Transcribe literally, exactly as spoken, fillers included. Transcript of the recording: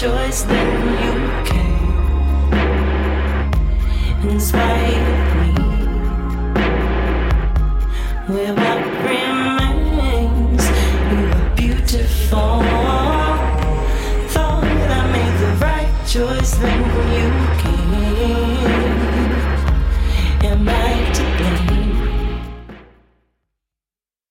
choice, then you came in spite of me. Where what remains, you were beautiful. Thought I made the right choice, then you came.